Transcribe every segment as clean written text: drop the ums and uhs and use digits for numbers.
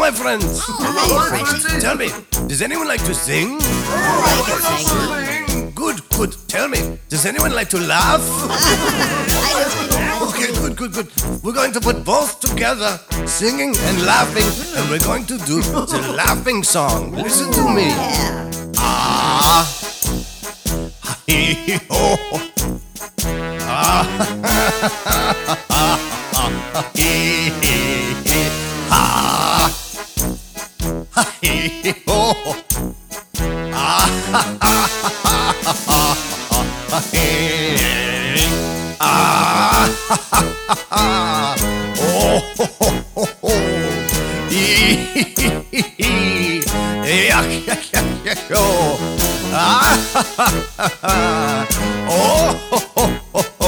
my friends. Hello, Frenchie. Tell me, does anyone like to sing? I can sing. Good. Tell me, does anyone like to laugh? I do. Okay, good. We're going to put both together, singing and laughing, and we're going to do the laughing song. Listen to me. Yeah. Ah, hee ho. Ah, hee ha. Hee ho. Ah, oh, ho, ho, ho. Yo. Oh, ho, ho, ho.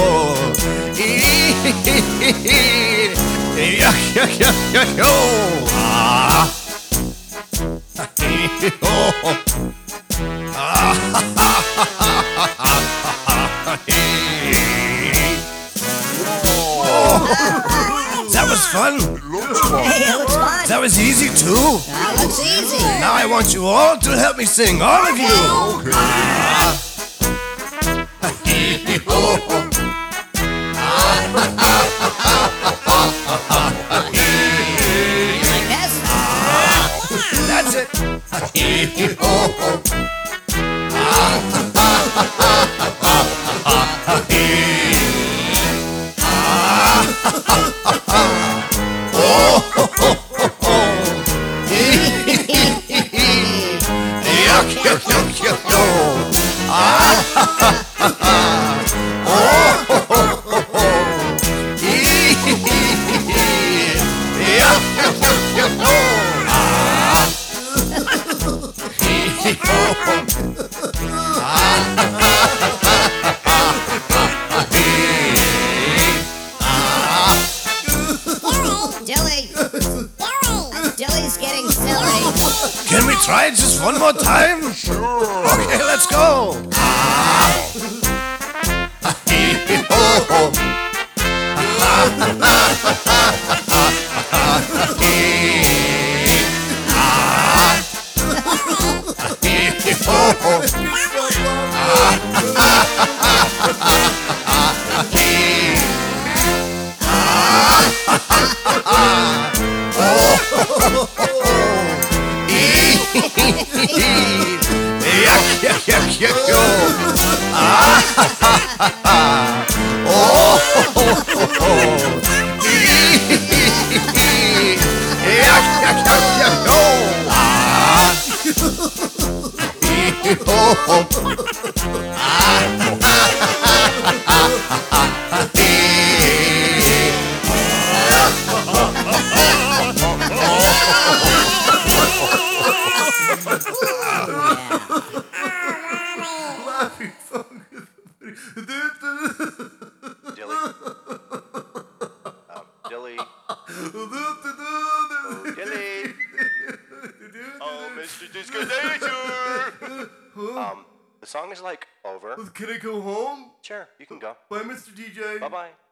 Yo. That was fun. Hey, it looks fun. That was easy too. That looks easy. Now I want you all to help me sing, all of you. Like this? That's it. Dilly. Dilly's getting silly. Can we try it just one more time? Sure. Okay, let's go. Dilly. Dilly. Oh, Mr. Disco Danger. The song is like over. Can I go home? Sure, you can go. Bye, Mr. DJ. Bye-bye.